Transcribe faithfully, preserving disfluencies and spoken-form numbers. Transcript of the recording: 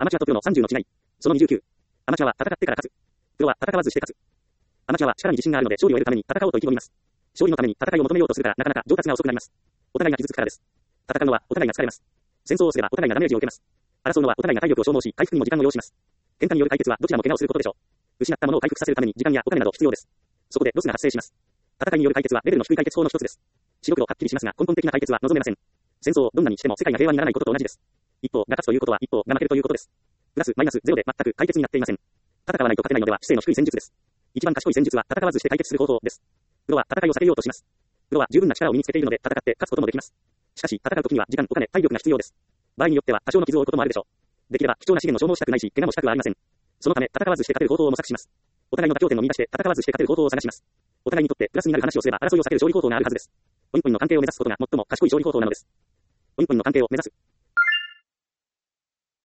アマチュアとプロのさんじゅうの違い。そのにじゅうきゅう。アマチュアは戦ってから勝つ。プロは戦わずして勝つ。アマチュアは力に自信があるので勝利を得るために戦おうと意気込みます。勝利のために戦いを求めようとするからなかなか上達が遅くなります。お互いが傷つくからです。戦うのはお互いが疲れます。戦争をすればお互いがダメージを受けます。争うのはお互いが体力を消耗し、回復にも時間を要します。喧嘩による解決はどちらも怪我をすることでしょう。失ったものを回復させるために時間やお金など必要です。そこでロスが発生します。戦いによる解決はレベルの低い解決法の一つです。白黒はっきりしますが根本的な解決は望めません。戦争をどんなにしても世界が平和にならないことと同じです。一方が勝つということは一方が負けるということです。プラスマイナスゼロで全く解決になっていません。戦わないと勝てないのでは知性の低い戦術です。一番賢い戦術は戦わずして解決する方法です。プロは戦いを避けようとします。プロは十分な力を身につけているので戦って勝つこともできます。しかし戦う時には時間、お金、体力が必要です。場合によっては多少の傷を負うこともあるでしょう。できれば貴重な資源の消耗したくないし、怪我もしたくはありません。そのため戦わずして勝てる方法を模索します。お互いの妥協点を見出して戦わずして勝てる方法を探します。お互いにとってプラスになる話をすれば争いを避ける勝利方法があるはずです。ポインポインの関係を目指すことが最も賢い勝利方法なのです。ポインポインの関係を目指す。